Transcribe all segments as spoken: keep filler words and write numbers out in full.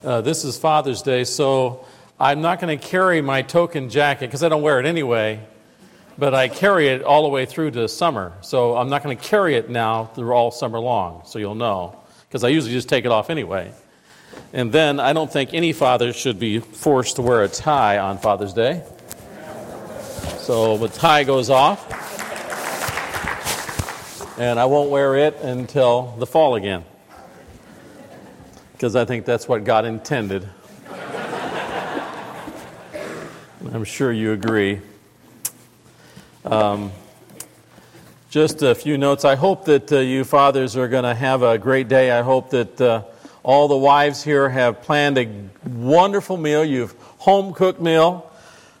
Uh, this is Father's Day, so I'm not going to carry my token jacket because I don't wear it anyway, but I carry it all the way through to summer. So I'm not going to carry it now through all summer long, so you'll know, because I usually just take it off anyway. And then I don't think any father should be forced to wear a tie on Father's Day. So the tie goes off, and I won't wear it until the fall again, because I think that's what God intended. I'm sure you agree. Um, just a few notes. I hope that uh, you fathers are going to have a great day. I hope that uh, all the wives here have planned a wonderful meal. You've home-cooked meal,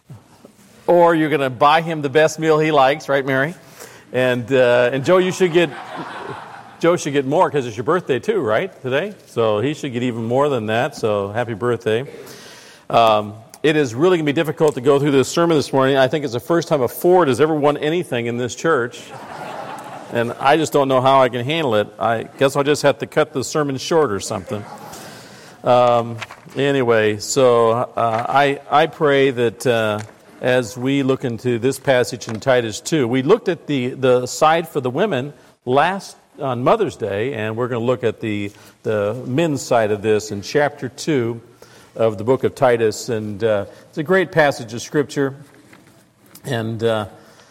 or you're going to buy him the best meal he likes, right, Mary? And uh, and Joe, you should get... Joe should get more because it's your birthday too, right, today? So he should get even more than that, so happy birthday. Um, it is really going to be difficult to go through this sermon this morning. I think it's the first time a Ford has ever won anything in this church, and I just don't know how I can handle it. I guess I'll just have to cut the sermon short or something. Um, anyway, so uh, I, I pray that uh, as we look into this passage in Titus two, we looked at the, the side for the women last on Mother's Day, and we're going to look at the the men's side of this in chapter two of the book of Titus, and uh, it's a great passage of Scripture, and uh,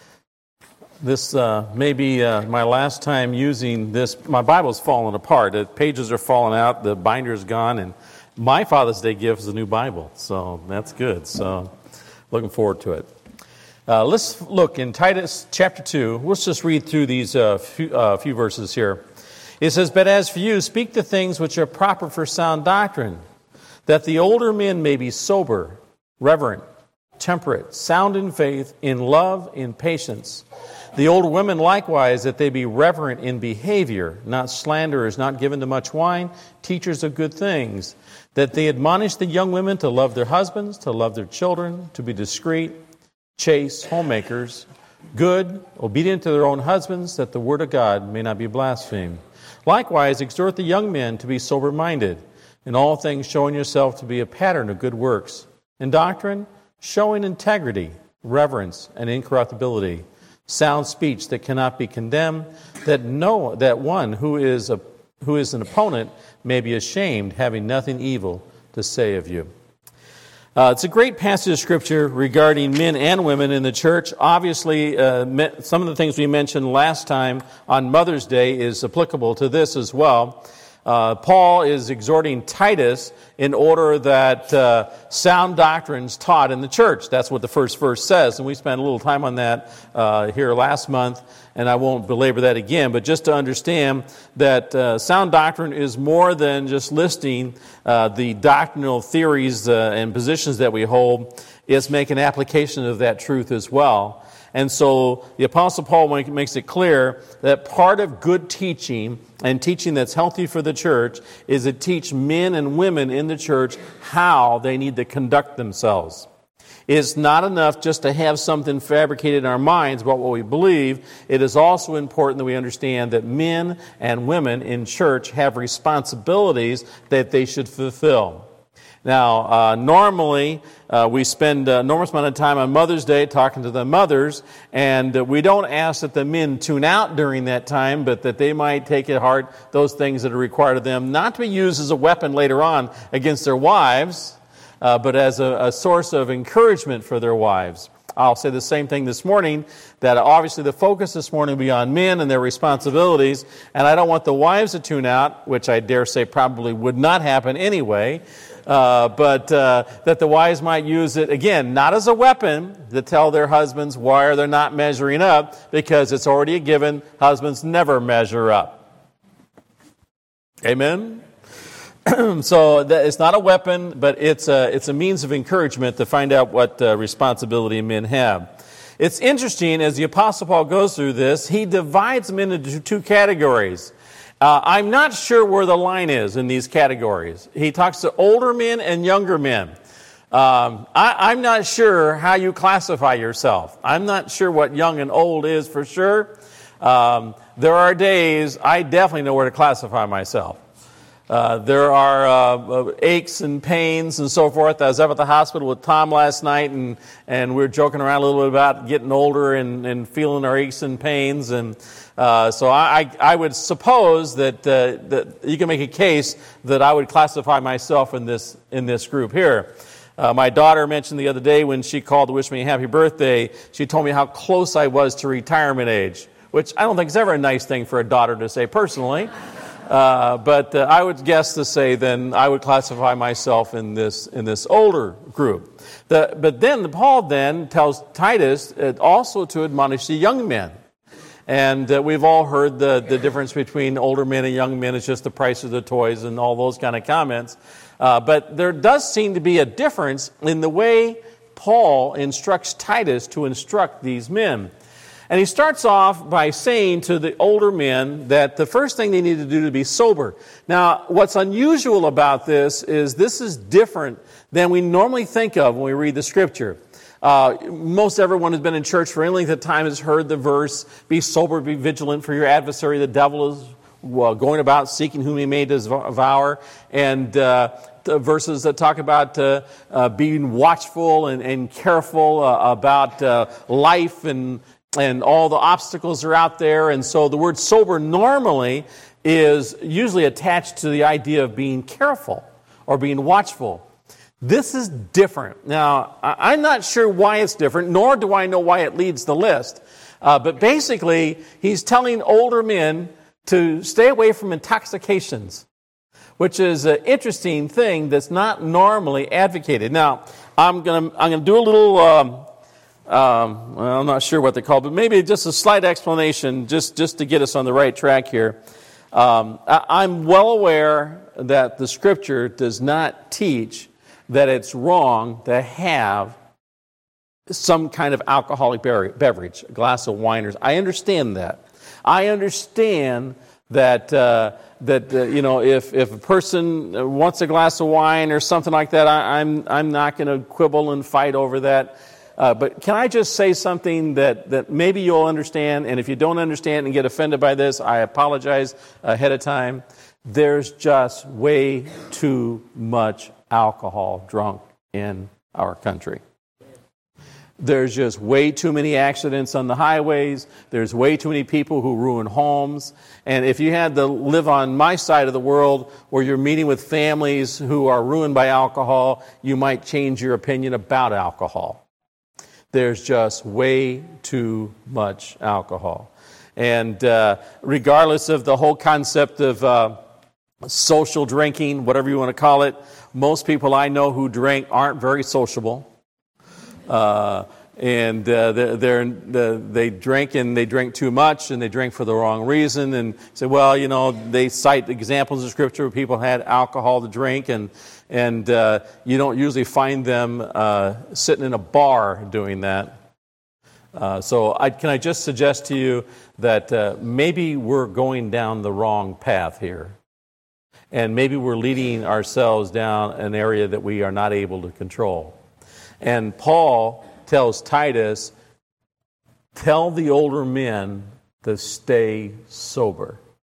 this uh, may be uh, my last time using this. My Bible's fallen apart. The pages are falling out, the binder's gone, and my Father's Day gift is a new Bible, so that's good. So looking forward to it. Uh, let's look in Titus chapter two. Let's just read through these uh, few, uh, few verses here. It says, "But as for you, speak the things which are proper for sound doctrine, that the older men may be sober, reverent, temperate, sound in faith, in love, in patience. The older women likewise, that they be reverent in behavior, not slanderers, not given to much wine, teachers of good things, that they admonish the young women to love their husbands, to love their children, to be discreet, chaste, homemakers, good, obedient to their own husbands, that the word of God may not be blasphemed. Likewise, exhort the young men to be sober-minded, in all things showing yourself to be a pattern of good works. In doctrine, showing integrity, reverence, and incorruptibility, sound speech that cannot be condemned, that no that one who is a who is an opponent may be ashamed, having nothing evil to say of you." Uh, it's a great passage of Scripture regarding men and women in the church. Obviously, uh, me, some of the things we mentioned last time on Mother's Day is applicable to this as well. Uh, Paul is exhorting Titus in order that uh, sound doctrines taught in the church. That's what the first verse says, and we spent a little time on that uh, here last month, and I won't belabor that again, but just to understand that uh, sound doctrine is more than just listing uh, the doctrinal theories uh, and positions that we hold. It's making application of that truth as well. And so the Apostle Paul makes it clear that part of good teaching and teaching that's healthy for the church is to teach men and women in the church how they need to conduct themselves. It's not enough just to have something fabricated in our minds about what we believe. It is also important that we understand that men and women in church have responsibilities that they should fulfill. Now, uh, normally, uh, we spend an enormous amount of time on Mother's Day talking to the mothers, and uh, we don't ask that the men tune out during that time, but that they might take at heart those things that are required of them, not to be used as a weapon later on against their wives, uh, but as a, a source of encouragement for their wives. I'll say the same thing this morning, that obviously the focus this morning will be on men and their responsibilities, and I don't want the wives to tune out, which I dare say probably would not happen anyway, uh, but uh, that the wives might use it, again, not as a weapon to tell their husbands why they're not measuring up, because it's already a given, husbands never measure up. Amen? So that it's not a weapon, but it's a, it's a means of encouragement to find out what uh, responsibility men have. It's interesting, as the Apostle Paul goes through this, he divides them into two categories. Uh, I'm not sure where the line is in these categories. He talks to older men and younger men. Um, I, I'm not sure how you classify yourself. I'm not sure what young and old is for sure. Um, there are days I definitely know where to classify myself. Uh, there are uh, aches and pains and so forth. I was up at the hospital with Tom last night, and, and we were joking around a little bit about getting older and, and feeling our aches and pains. And uh, so I, I would suppose that, uh, that you can make a case that I would classify myself in this in this group here. Uh, my daughter mentioned the other day when she called to wish me a happy birthday, she told me how close I was to retirement age, which I don't think is ever a nice thing for a daughter to say personally. Uh, but uh, I would guess to say then I would classify myself in this in this older group. The, but then Paul then tells Titus uh, also to admonish the young men. And uh, we've all heard the, the difference between older men and young men is just the price of the toys and all those kind of comments. Uh, but there does seem to be a difference in the way Paul instructs Titus to instruct these men. And he starts off by saying to the older men that the first thing they need to do to be sober. Now, what's unusual about this is this is different than we normally think of when we read the Scripture. Uh, most everyone who's been in church for any length of time has heard the verse, be sober, be vigilant, for your adversary, the devil, is well, going about seeking whom he may devour. And uh, the verses that talk about uh, uh, being watchful and, and careful uh, about uh, life and and all the obstacles are out there. And so the word sober normally is usually attached to the idea of being careful or being watchful. This is different. Now, I'm not sure why it's different, nor do I know why it leads the list. Uh, but basically, he's telling older men to stay away from intoxications, which is an interesting thing that's not normally advocated. Now, I'm going to I'm going to do a little... Um, Um, well, I'm not sure what they call, but maybe just a slight explanation, just, just to get us on the right track here. Um, I, I'm well aware that the Scripture does not teach that it's wrong to have some kind of alcoholic beverage, a glass of wine. Or, I understand that. I understand that uh, that uh, you know if if a person wants a glass of wine or something like that, I, I'm I'm not going to quibble and fight over that. Uh, but can I just say something that, that maybe you'll understand, and if you don't understand and get offended by this, I apologize ahead of time. There's just way too much alcohol drunk in our country. There's just way too many accidents on the highways. There's way too many people who ruin homes. And if you had to live on my side of the world where you're meeting with families who are ruined by alcohol, you might change your opinion about alcohol. There's just way too much alcohol. And uh, regardless of the whole concept of uh, social drinking, whatever you want to call it, most people I know who drink aren't very sociable. Uh, and uh, they're, they're, they drink and they drink too much and they drink for the wrong reason. And say, well, you know, they cite examples of Scripture where people had alcohol to drink, and And uh, you don't usually find them uh, sitting in a bar doing that. Uh, so I, can I just suggest to you that uh, maybe we're going down the wrong path here. And maybe we're leading ourselves down an area that we are not able to control. And Paul tells Titus, tell the older men to stay sober.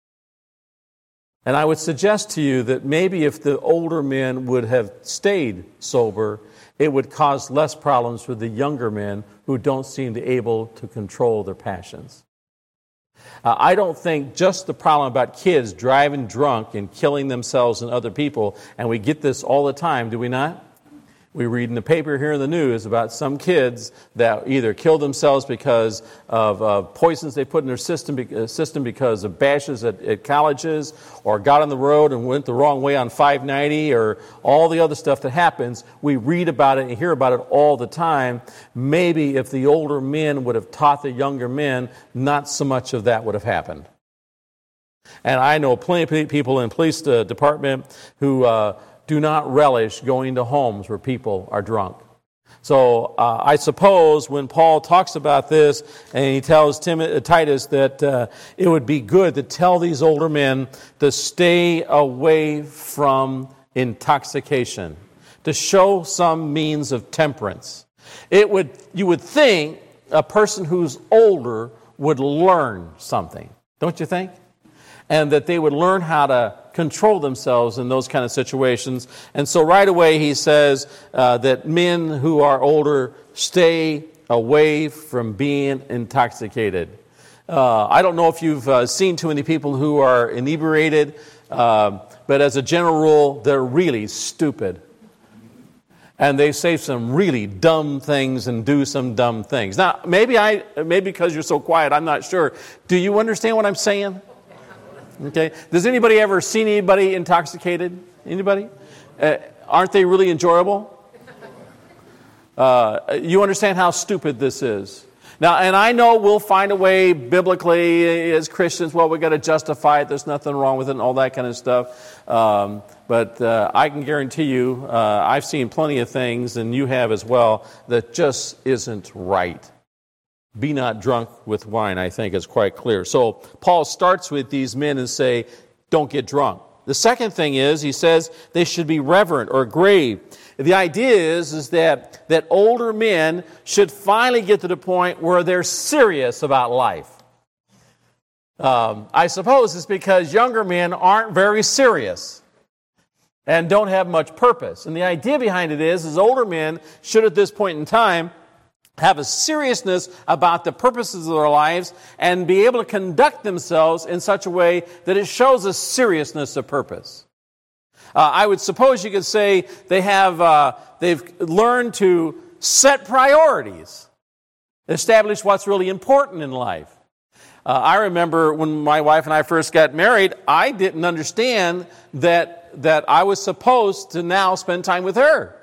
And I would suggest to you that maybe if the older men would have stayed sober, it would cause less problems for the younger men who don't seem to be able to control their passions. Uh, I don't think just the problem about kids driving drunk and killing themselves and other people, and we get this all the time, do we not? We read in the paper here in the news about some kids that either killed themselves because of uh, poisons they put in their system, uh, system because of bashes at, at colleges, or got on the road and went the wrong way on five ninety, or all the other stuff that happens. We read about it and hear about it all the time. Maybe if the older men would have taught the younger men, not so much of that would have happened. And I know plenty of people in the police uh, department who... Uh, do not relish going to homes where people are drunk. So uh, I suppose when Paul talks about this and he tells Tim, uh, Titus that uh, it would be good to tell these older men to stay away from intoxication, to show some means of temperance. It would, you would think a person who's older would learn something, don't you think? And that they would learn how to control themselves in those kind of situations. And so right away he says uh, that men who are older stay away from being intoxicated. Uh, I don't know if you've uh, seen too many people who are inebriated, uh, but as a general rule, they're really stupid. And they say some really dumb things and do some dumb things. Now, maybe I, maybe because you're so quiet, I'm not sure. Do you understand what I'm saying? Okay. Does anybody ever seen anybody intoxicated? Anybody? Uh, aren't they really enjoyable? Uh, you understand how stupid this is. Now, and I know we'll find a way biblically as Christians, well, we've got to justify it, there's nothing wrong with it and all that kind of stuff. Um, but uh, I can guarantee you, uh, I've seen plenty of things, and you have as well, that just isn't right. Be not drunk with wine, I think is quite clear. So Paul starts with these men and say, don't get drunk. The second thing is, he says, they should be reverent or grave. The idea is, is that, that older men should finally get to the point where they're serious about life. Um, I suppose it's because younger men aren't very serious and don't have much purpose. And the idea behind it is, is older men should at this point in time have a seriousness about the purposes of their lives and be able to conduct themselves in such a way that it shows a seriousness of purpose. Uh, I would suppose you could say they have, uh, they've learned to set priorities, establish what's really important in life. Uh, I remember when my wife and I first got married, I didn't understand that, that I was supposed to now spend time with her.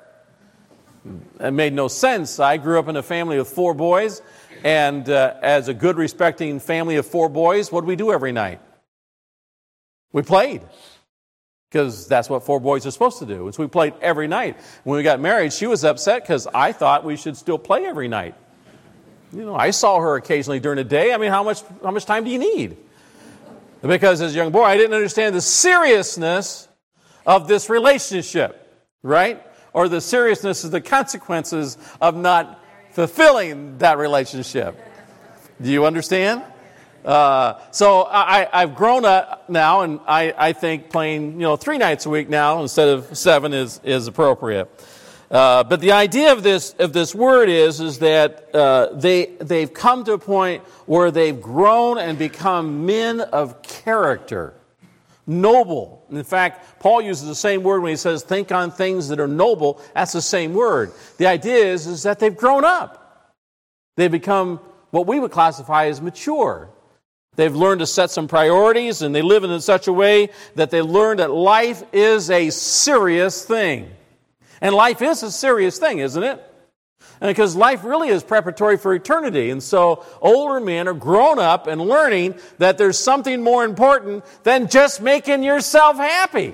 It made no sense. I grew up in a family of four boys, and uh, as a good, respecting family of four boys, what did we do every night? We played, because that's what four boys are supposed to do. And so we played every night. When we got married, she was upset because I thought we should still play every night. You know, I saw her occasionally during the day. I mean, how much how much time do you need? Because as a young boy, I didn't understand the seriousness of this relationship, right? Or the seriousness of the consequences of not fulfilling that relationship. Do you understand? Uh, so I, I've grown up now, and I, I think playing, you know, three nights a week now instead of seven is is appropriate. Uh, but the idea of this of this word is is that uh, they they've come to a point where they've grown and become men of character. Noble. In fact, Paul uses the same word when he says, think on things that are noble. That's the same word. The idea is, is that they've grown up. They've become what we would classify as mature. They've learned to set some priorities, and they live in such a way that they learn that life is a serious thing. And life is a serious thing, isn't it? And because life really is preparatory for eternity. And so older men are grown up and learning that there's something more important than just making yourself happy.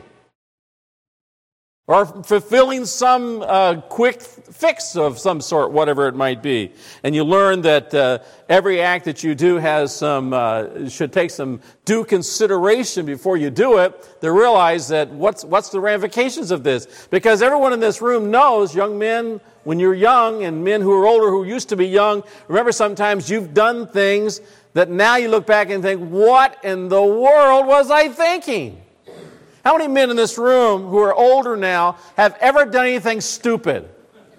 Or fulfilling some uh, quick fix of some sort, whatever it might be. And you learn that uh, every act that you do has some, uh, should take some due consideration before you do it, to realize that what's, what's the ramifications of this? Because everyone in this room knows, young men, when you're young, and men who are older who used to be young, remember sometimes you've done things that now you look back and think, what in the world was I thinking? How many men in this room who are older now have ever done anything stupid?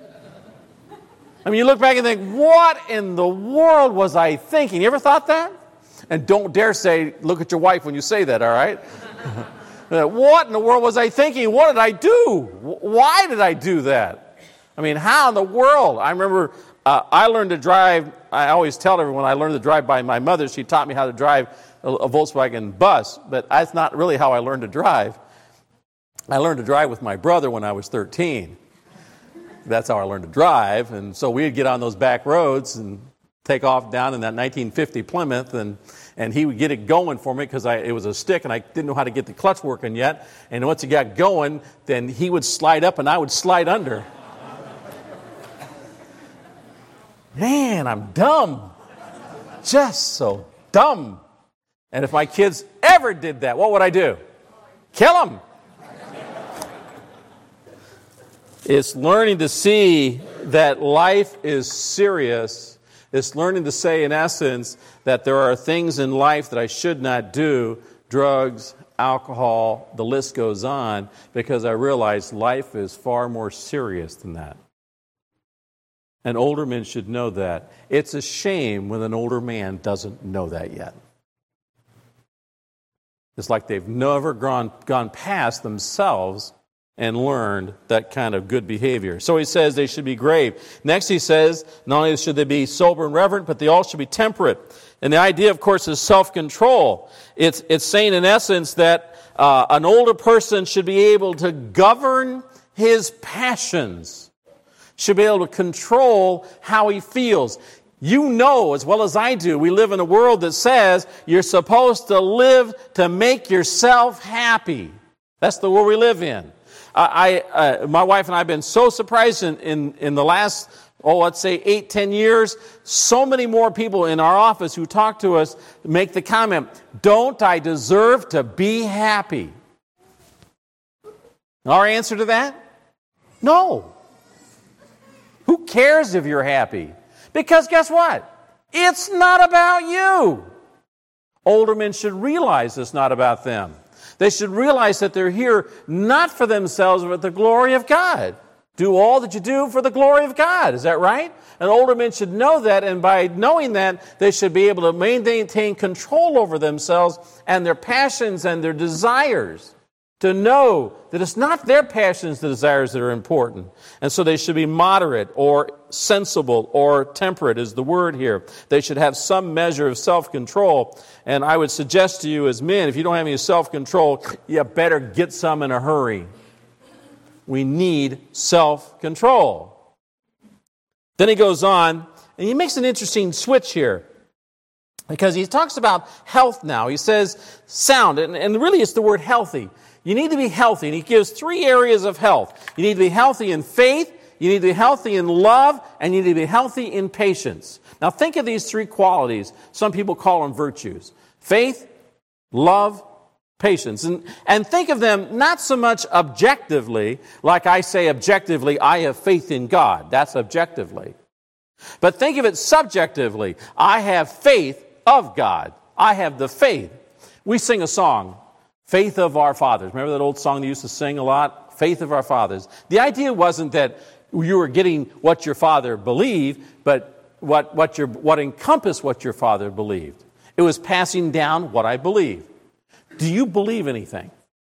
I mean, you look back and think, what in the world was I thinking? You ever thought that? And don't dare say, look at your wife when you say that, all right? What in the world was I thinking? What did I do? Why did I do that? I mean, how in the world? I remember uh, I learned to drive, I always tell everyone I learned to drive by my mother. She taught me how to drive a, a Volkswagen bus, but that's not really how I learned to drive. I learned to drive with my brother when I was thirteen. That's how I learned to drive, and so we'd get on those back roads and take off down in that nineteen fifty Plymouth, and, and he would get it going for me because it was a stick and I didn't know how to get the clutch working yet. And once it got going, then he would slide up and I would slide under. Man, I'm dumb. Just so dumb. And if my kids ever did that, what would I do? Kill them. It's learning to see that life is serious. It's learning to say, in essence, that there are things in life that I should not do. Drugs, alcohol, the list goes on, because I realized life is far more serious than that. And older men should know that. It's a shame when an older man doesn't know that yet. It's like they've never gone, gone past themselves and learned that kind of good behavior. So he says they should be grave. Next he says, not only should they be sober and reverent, but they all should be temperate. And the idea, of course, is self-control. It's, it's saying, in essence, that uh, an older person should be able to govern his passions, should be able to control how he feels. You know as well as I do, we live in a world that says you're supposed to live to make yourself happy. That's the world we live in. I, uh, my wife and I have been so surprised in, in, in the last, oh, let's say eight, ten years. So many more people in our office who talk to us make the comment, don't I deserve to be happy? Our answer to that? No. Who cares if you're happy? Because guess what? It's not about you. Older men should realize it's not about them. They should realize that they're here not for themselves, but the glory of God. Do all that you do for the glory of God. Is that right? And older men should know that, and by knowing that, they should be able to maintain control over themselves and their passions and their desires. To know that it's not their passions and desires that are important. And so they should be moderate or sensible or temperate is the word here. They should have some measure of self-control. And I would suggest to you as men, if you don't have any self-control, you better get some in a hurry. We need self-control. Then he goes on, and he makes an interesting switch here. Because he talks about health now. He says sound, and, and really it's the word healthy. You need to be healthy, and he gives three areas of health. You need to be healthy in faith, you need to be healthy in love, and you need to be healthy in patience. Now think of these three qualities. Some people call them virtues. Faith, love, patience. And, and think of them not so much objectively, like I say objectively, I have faith in God. That's objectively. But think of it subjectively. I have faith of God. I have the faith. We sing a song, Faith of Our Fathers. Remember that old song they used to sing a lot? Faith of Our Fathers. The idea wasn't that you were getting what your father believed, but what, what, your, what encompassed what your father believed. It was passing down what I believe. Do you believe anything?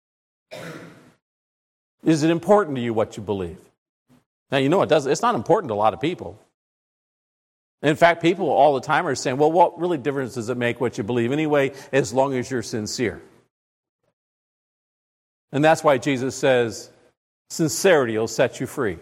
Is it important to you what you believe? Now, you know it does. It's not important to a lot of people. In fact, people all the time are saying, well, what really difference does it make what you believe anyway, as long as you're sincere? And that's why Jesus says, sincerity will set you free.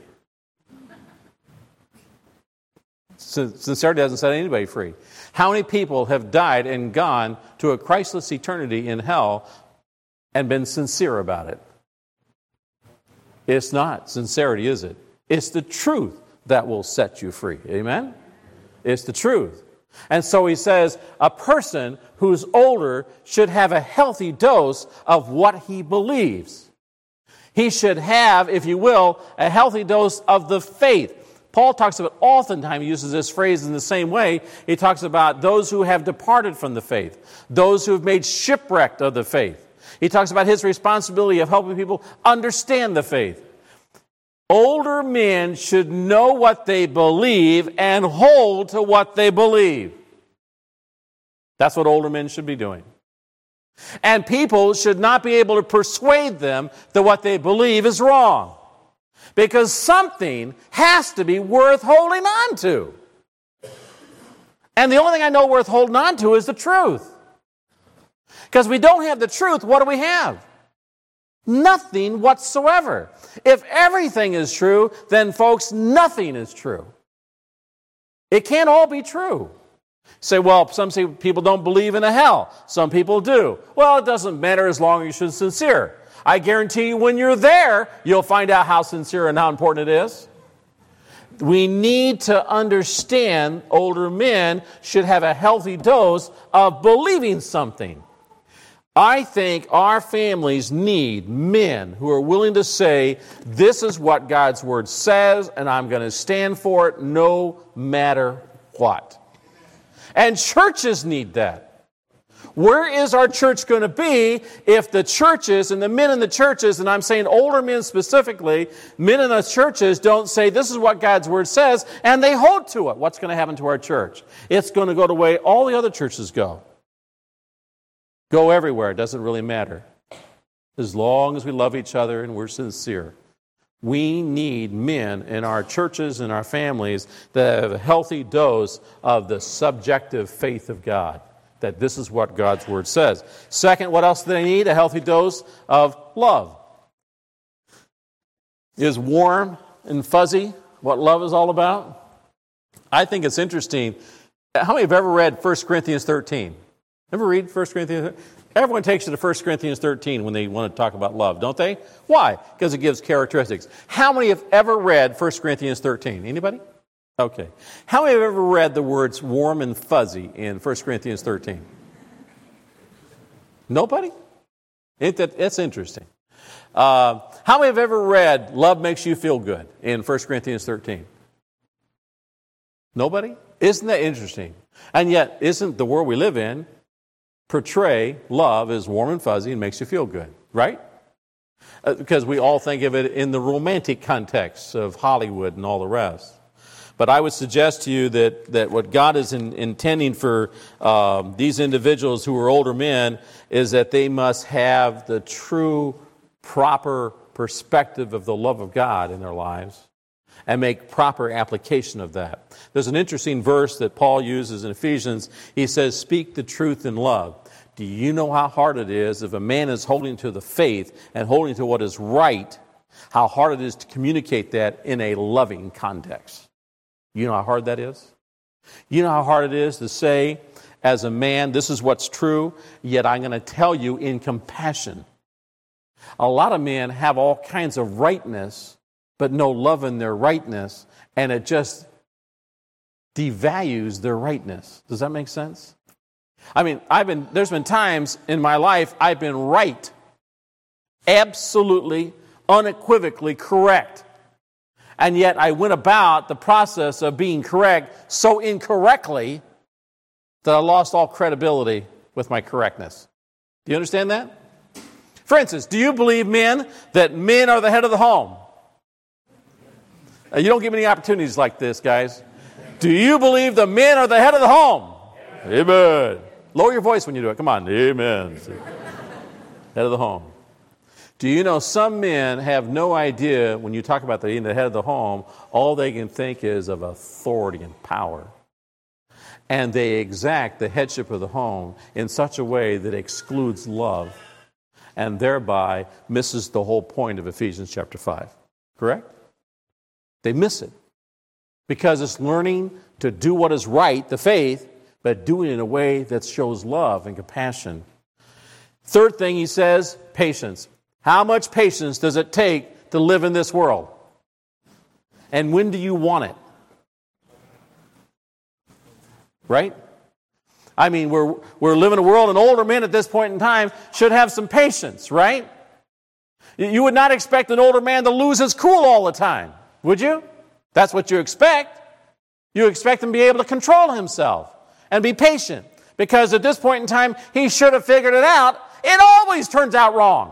Sincerity doesn't set anybody free. How many people have died and gone to a Christless eternity in hell and been sincere about it? It's not sincerity, is it? It's the truth that will set you free. Amen? It's the truth. And so he says, a person who's older should have a healthy dose of what he believes. He should have, if you will, a healthy dose of the faith. Paul talks about, oftentimes he uses this phrase in the same way. He talks about those who have departed from the faith, those who have made shipwreck of the faith. He talks about his responsibility of helping people understand the faith. Older men should know what they believe and hold to what they believe. That's what older men should be doing. And people should not be able to persuade them that what they believe is wrong. Because something has to be worth holding on to. And the only thing I know worth holding on to is the truth. Because we don't have the truth, what do we have? Nothing whatsoever. If everything is true, then folks, nothing is true. It can't all be true. Say, well, some say people don't believe in a hell. Some people do. Well, it doesn't matter as long as you're sincere. I guarantee you when you're there, you'll find out how sincere and how important it is. We need to understand older men should have a healthy dose of believing something. I think our families need men who are willing to say, this is what God's Word says, and I'm going to stand for it no matter what. And churches need that. Where is our church going to be if the churches and the men in the churches, and I'm saying older men specifically, men in the churches don't say this is what God's Word says, and they hold to it? What's going to happen to our church? It's going to go the way all the other churches go. Go everywhere. It doesn't really matter. As long as we love each other and we're sincere. We need men in our churches and our families that have a healthy dose of the subjective faith of God. That this is what God's Word says. Second, what else do they need? A healthy dose of love. Is warm and fuzzy what love is all about? I think it's interesting. How many have ever read First Corinthians thirteen? Ever read First Corinthians thirteen? Everyone takes you to First Corinthians thirteen when they want to talk about love, don't they? Why? Because it gives characteristics. How many have ever read First Corinthians thirteen? Anybody? Okay. How many have ever read the words warm and fuzzy in First Corinthians thirteen? Nobody? Ain't that, that's interesting. Uh, how many have ever read love makes you feel good in First Corinthians thirteen? Nobody? Isn't that interesting? And yet, isn't the world we live in portray love as warm and fuzzy and makes you feel good, right? Uh, because we all think of it in the romantic context of Hollywood and all the rest. But I would suggest to you that, that what God is in, intending for um, these individuals who are older men is that they must have the true, proper perspective of the love of God in their lives and make proper application of that. There's an interesting verse that Paul uses in Ephesians. He says, speak the truth in love. Do you know how hard it is if a man is holding to the faith and holding to what is right, how hard it is to communicate that in a loving context? You know how hard that is? You know how hard it is to say, as a man, this is what's true, yet I'm going to tell you in compassion. A lot of men have all kinds of rightness, but no love in their rightness, and it just devalues their rightness. Does that make sense? I mean, I've been there's been times in my life I've been right, absolutely, unequivocally correct, and yet I went about the process of being correct so incorrectly that I lost all credibility with my correctness. Do you understand that? For instance, do you believe, men, that men are the head of the home? You don't get many opportunities like this, guys. Do you believe the men are the head of the home? Amen. Amen. Lower your voice when you do it. Come on. Amen. Head of the home. Do you know some men have no idea when you talk about the, the head of the home, all they can think is of authority and power. And they exact the headship of the home in such a way that excludes love and thereby misses the whole point of Ephesians chapter five. Correct? They miss it because it's learning to do what is right, the faith, but doing it in a way that shows love and compassion. Third thing he says, patience. How much patience does it take to live in this world? And when do you want it? Right? I mean, we're, we're living in a world, and older men at this point in time should have some patience, right? You would not expect an older man to lose his cool all the time. Would you? That's what you expect. You expect him to be able to control himself and be patient. Because at this point in time, he should have figured it out. It always turns out wrong.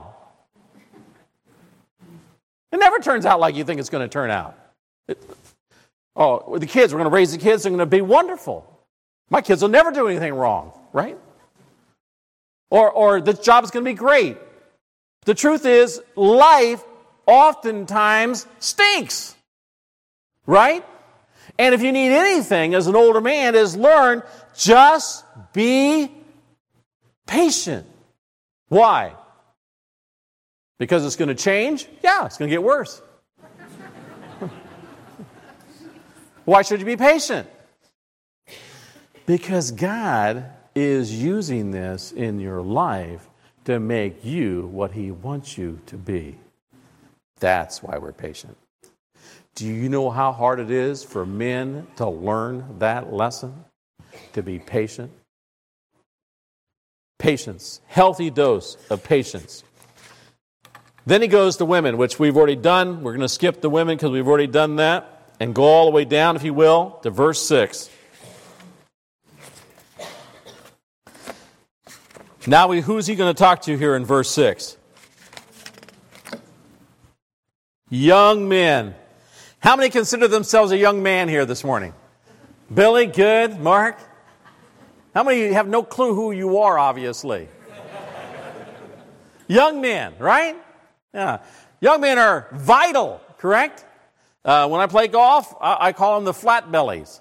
It never turns out like you think it's going to turn out. It, oh, with the kids, we're going to raise the kids. They're going to be wonderful. My kids will never do anything wrong, right? Or, or this job is going to be great. The truth is, life oftentimes stinks. Right? And if you need anything as an older man, is learn, just be patient. Why? Because it's going to change? Yeah, it's going to get worse. Why should you be patient? Because God is using this in your life to make you what He wants you to be. That's why we're patient. Do you know how hard it is for men to learn that lesson? To be patient? Patience. Healthy dose of patience. Then he goes to women, which we've already done. We're going to skip the women because we've already done that. And go all the way down, if you will, to verse six. Now, who's he going to talk to here in verse six? Young men. How many consider themselves a young man here this morning? Billy, good. Mark? How many have no clue who you are, obviously? Young men, right? Yeah. Young men are vital, correct? Uh, when I play golf, I, I call them the flat bellies.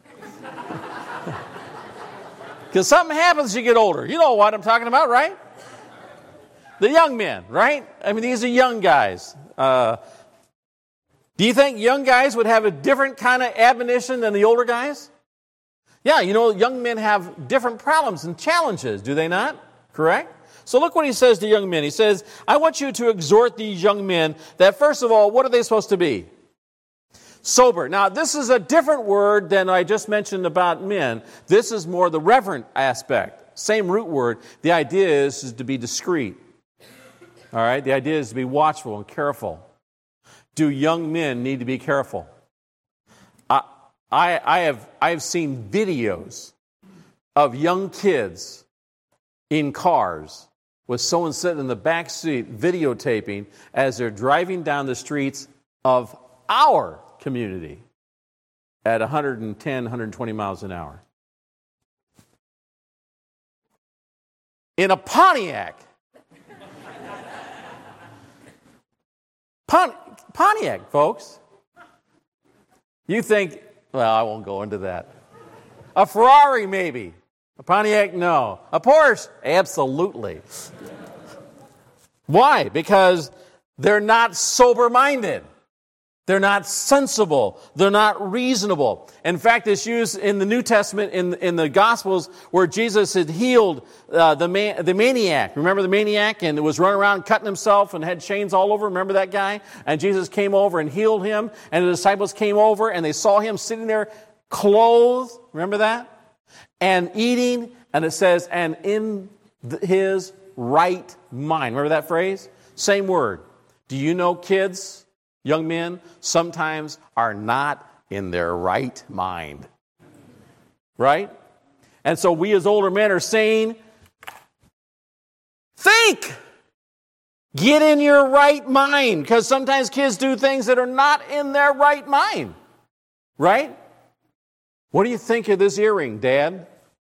Because something happens as you get older. You know what I'm talking about, right? The young men, right? I mean, these are young guys. Uh, do you think young guys would have a different kind of admonition than the older guys? Yeah, you know, young men have different problems and challenges, do they not? Correct? So look what he says to young men. He says, I want you to exhort these young men that, first of all, what are they supposed to be? Sober. Now, this is a different word than I just mentioned about men. This is more the reverent aspect. Same root word. The idea is, is to be discreet. All right? The idea is to be watchful and careful. Do young men need to be careful? I, I, I have I have seen videos of young kids in cars with someone sitting in the back seat videotaping as they're driving down the streets of our community at one ten, one twenty miles an hour. In a Pontiac. Pon- Pontiac, folks. You think, well, I won't go into that. A Ferrari, maybe. A Pontiac, no. A Porsche, absolutely. Why? Because they're not sober-minded. They're not sensible. They're not reasonable. In fact, it's used in the New Testament, in, in the Gospels, where Jesus had healed uh, the, man, the maniac. Remember the maniac? And was running around cutting himself and had chains all over. Remember that guy? And Jesus came over and healed him. And the disciples came over and they saw him sitting there clothed. Remember that? And eating. And it says, and in his right mind. Remember that phrase? Same word. Do you know kids? Young men sometimes are not in their right mind. Right? And so we as older men are saying, think! Get in your right mind. Because sometimes kids do things that are not in their right mind. Right? What do you think of this earring, Dad?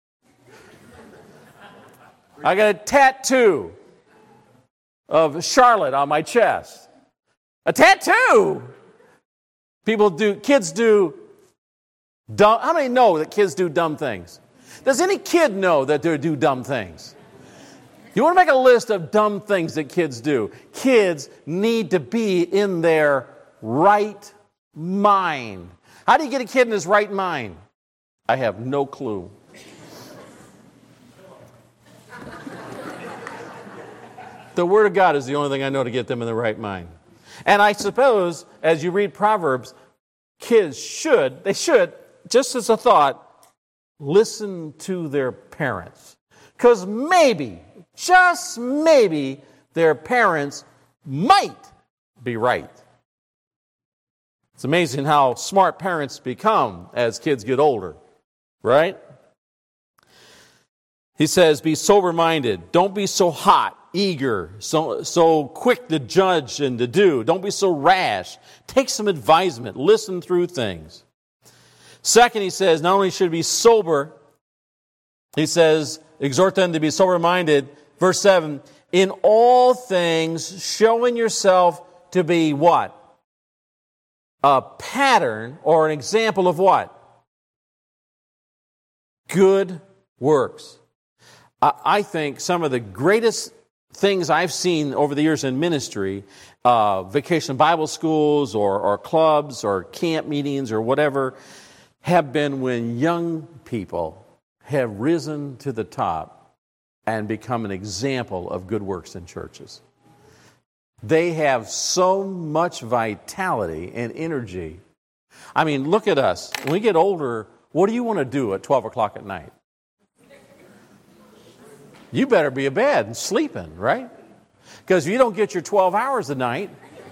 I got a tattoo of Charlotte on my chest. A tattoo! People do, kids do dumb, how many know that kids do dumb things? Does any kid know that they do dumb things? You want to make a list of dumb things that kids do? Kids need to be in their right mind. How do you get a kid in his right mind? I have no clue. The Word of God is the only thing I know to get them in the right mind. And I suppose, as you read Proverbs, kids should, they should, just as a thought, listen to their parents. Because maybe, just maybe, their parents might be right. It's amazing how smart parents become as kids get older, right? He says, be sober-minded. Don't be so hot, eager, so, so quick to judge and to do. Don't be so rash. Take some advisement. Listen through things. Second, he says, not only should be sober, he says, exhort them to be sober-minded. Verse seven, in all things, showing yourself to be what? A pattern or an example of what? Good works. I think some of the greatest things I've seen over the years in ministry, uh, vacation Bible schools or, or clubs or camp meetings or whatever, have been when young people have risen to the top and become an example of good works in churches. They have so much vitality and energy. I mean, look at us. When we get older, what do you want to do at twelve o'clock at night? You better be in bed and sleeping, right? Because if you don't get your twelve hours a night,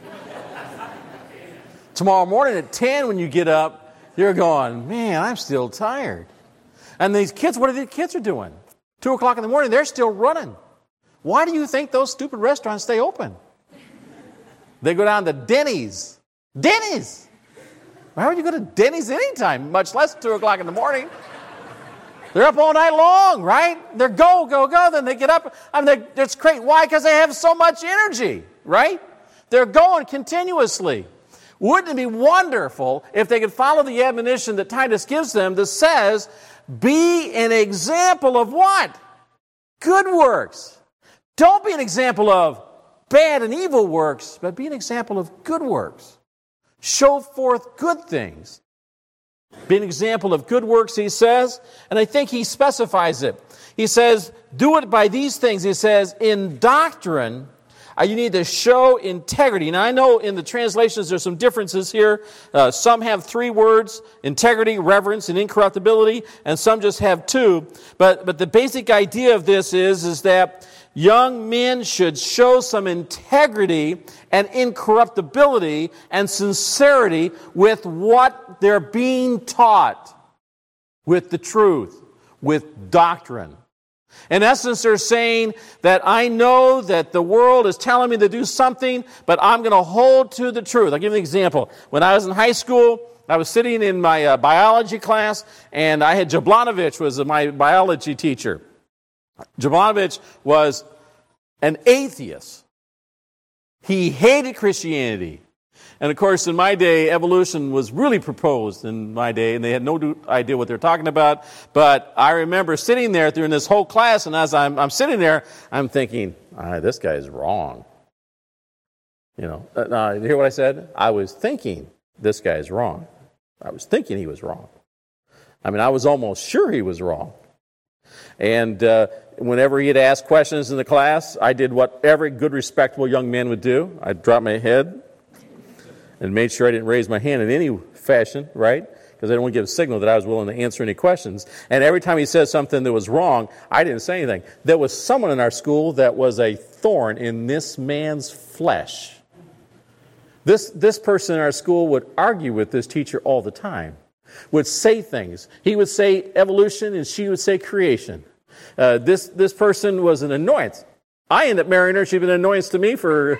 tomorrow morning at ten when you get up, you're going, man, I'm still tired. And these kids, what are these kids are doing? two o'clock in the morning, they're still running. Why do you think those stupid restaurants stay open? They go down to Denny's. Denny's! Why would you go to Denny's anytime, much less two o'clock in the morning? They're up all night long, right? They're go, go, go. Then they get up. I mean, it's great. Why? Because they have so much energy, right? They're going continuously. Wouldn't it be wonderful if they could follow the admonition that Titus gives them that says, be an example of what? Good works. Don't be an example of bad and evil works, but be an example of good works. Show forth good things. Be an example of good works, he says, and I think he specifies it. He says, do it by these things. He says, in doctrine, uh, you need to show integrity. Now, I know in the translations there's some differences here. Uh, some have three words, integrity, reverence, and incorruptibility, and some just have two. But, but the basic idea of this is, is that young men should show some integrity and incorruptibility and sincerity with what they're being taught, with the truth, with doctrine. In essence, they're saying that I know that the world is telling me to do something, but I'm going to hold to the truth. I'll give you an example. When I was in high school, I was sitting in my uh, biology class, and I had Jablanovich was my biology teacher. Jablanovich was an atheist. He hated Christianity. And of course, in my day, evolution was really proposed in my day, and they had no idea what they were talking about. But I remember sitting there during this whole class, and as I'm, I'm sitting there, I'm thinking, ah, this guy's wrong. You know, uh, you hear what I said? I was thinking, this guy's wrong. I was thinking he was wrong. I mean, I was almost sure he was wrong. And uh, whenever he'd ask questions in the class, I did what every good, respectable young man would do. I'd drop my head and made sure I didn't raise my hand in any fashion, right? Because I didn't want to give a signal that I was willing to answer any questions. And every time he said something that was wrong, I didn't say anything. There was someone in our school that was a thorn in this man's flesh. This, this person in our school would argue with this teacher all the time, would say things. He would say evolution and she would say creation. Uh, this, this person was an annoyance. I ended up marrying her. She'd been an annoyance to me for...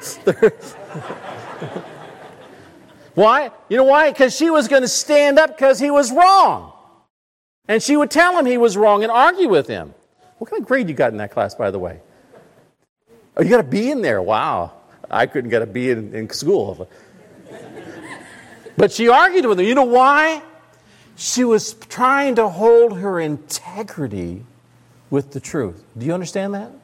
Why? You know why? Because she was going to stand up because he was wrong. And she would tell him he was wrong and argue with him. What kind of grade you got in that class, by the way? Oh, you got a B in there. Wow. I couldn't get a B in, in school. But she argued with him. You know why? She was trying to hold her integrity with the truth. Do you understand that?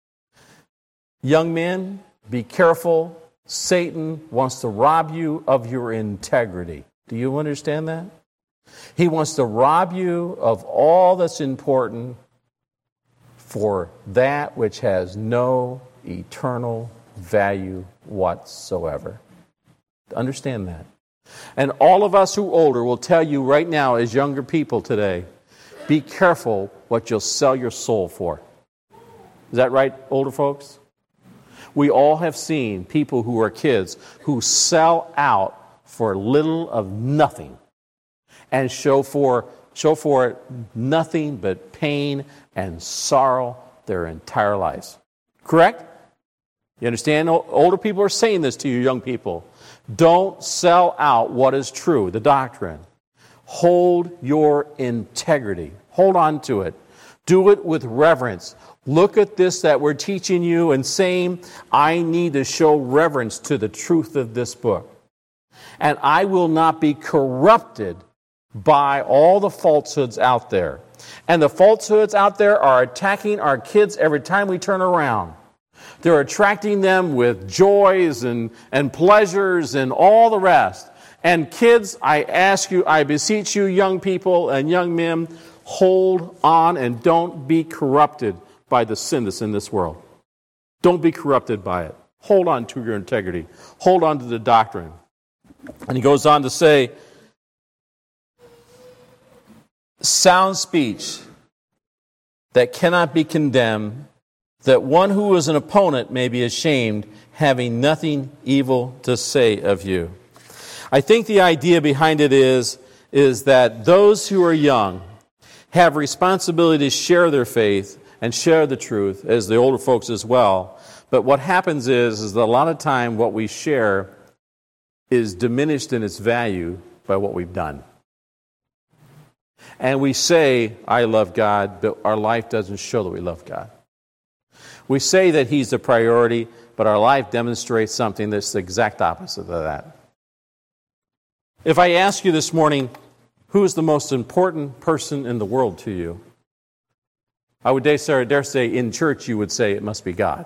Young men, be careful. Satan wants to rob you of your integrity. Do you understand that? He wants to rob you of all that's important for that which has no eternal value whatsoever. Understand that. And all of us who are older will tell you right now as younger people today, be careful what you'll sell your soul for. Is that right, older folks? We all have seen people who are kids who sell out for little of nothing and show for, show for it nothing but pain and sorrow their entire lives. Correct? You understand? Older people are saying this to you, young people. Don't sell out what is true, the doctrine. Hold your integrity. Hold on to it. Do it with reverence. Look at this that we're teaching you and saying, I need to show reverence to the truth of this book. And I will not be corrupted by all the falsehoods out there. And the falsehoods out there are attacking our kids every time we turn around. They're attracting them with joys and, and pleasures and all the rest. And kids, I ask you, I beseech you, young people and young men, hold on and don't be corrupted by the sin that's in this world. Don't be corrupted by it. Hold on to your integrity. Hold on to the doctrine. And he goes on to say, sound speech that cannot be condemned, that one who is an opponent may be ashamed, having nothing evil to say of you. I think the idea behind it is, is that those who are young have responsibility to share their faith, and share the truth, as the older folks as well. But what happens is, is that a lot of time what we share is diminished in its value by what we've done. And we say, I love God, but our life doesn't show that we love God. We say that He's the priority, but our life demonstrates something that's the exact opposite of that. If I ask you this morning, who is the most important person in the world to you? I would dare say, dare say in church you would say it must be God.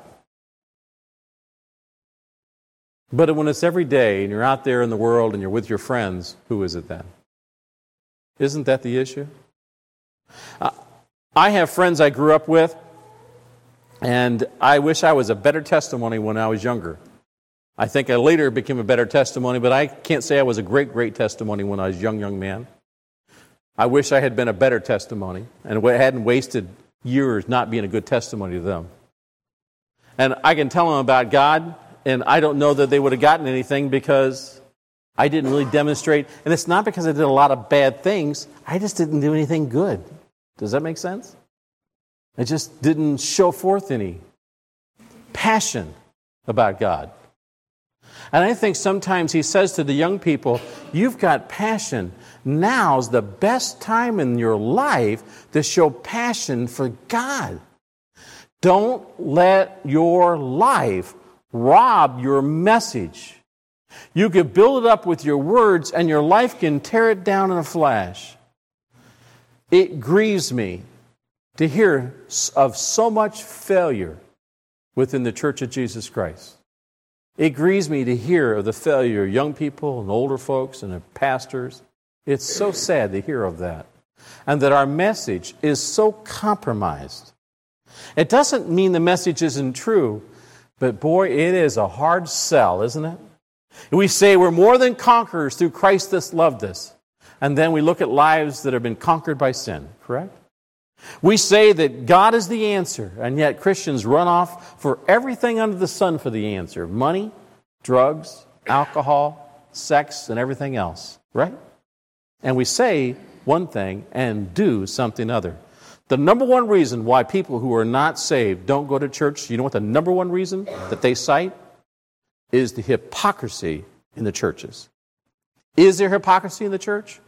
But when it's every day and you're out there in the world and you're with your friends, who is it then? Isn't that the issue? Uh, I have friends I grew up with, and I wish I was a better testimony when I was younger. I think I later became a better testimony, but I can't say I was a great, great testimony when I was a young, young man. I wish I had been a better testimony and hadn't wasted years not being a good testimony to them. And I can tell them about God, and I don't know that they would have gotten anything because I didn't really demonstrate. And it's not because I did a lot of bad things. I just didn't do anything good. Does that make sense? I just didn't show forth any passion about God. And I think sometimes He says to the young people, you've got passion. Now's the best time in your life to show passion for God. Don't let your life rob your message. You can build it up with your words, and your life can tear it down in a flash. It grieves me to hear of so much failure within the Church of Jesus Christ. It grieves me to hear of the failure of young people and older folks and of pastors. It's so sad to hear of that. And that our message is so compromised. It doesn't mean the message isn't true, but boy, it is a hard sell, isn't it? We say we're more than conquerors through Christ that loved us. And then we look at lives that have been conquered by sin, correct? We say that God is the answer, and yet Christians run off for everything under the sun for the answer. Money, drugs, alcohol, sex, and everything else, right? And we say one thing and do something other. The number one reason why people who are not saved don't go to church, you know what the number one reason that they cite? Is the hypocrisy in the churches. Is there hypocrisy in the church?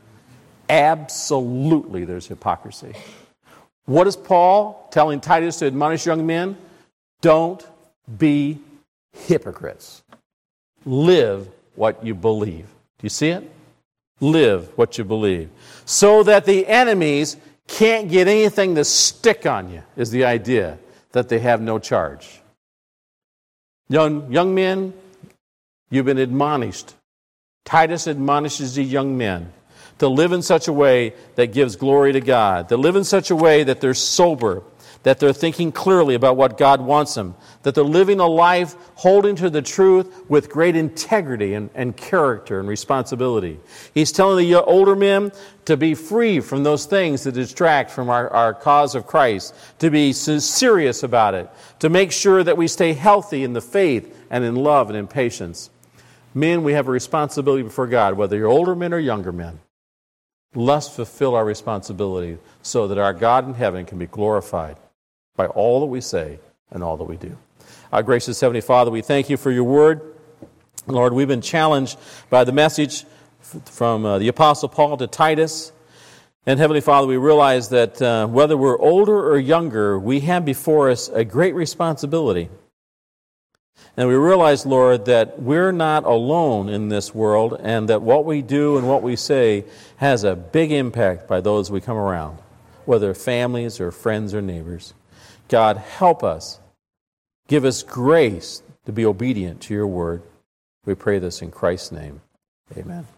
Absolutely there's hypocrisy. What is Paul telling Titus to admonish young men? Don't be hypocrites. Live what you believe. Do you see it? Live what you believe. So that the enemies can't get anything to stick on you, is the idea, that they have no charge. Young, young men, you've been admonished. Titus admonishes the young men to live in such a way that gives glory to God, to live in such a way that they're sober, that they're thinking clearly about what God wants them, that they're living a life holding to the truth with great integrity and, and character and responsibility. He's telling the older men to be free from those things that distract from our, our cause of Christ, to be serious about it, to make sure that we stay healthy in the faith and in love and in patience. Men, we have a responsibility before God, whether you're older men or younger men. Let's fulfill our responsibility so that our God in heaven can be glorified by all that we say and all that we do. Our gracious Heavenly Father, we thank you for your word. Lord, we've been challenged by the message from uh, the Apostle Paul to Titus. And Heavenly Father, we realize that uh, whether we're older or younger, we have before us a great responsibility. And we realize, Lord, that we're not alone in this world, and that what we do and what we say has a big impact by those we come around, whether families or friends or neighbors. God, help us. Give us grace to be obedient to your word. We pray this in Christ's name. Amen.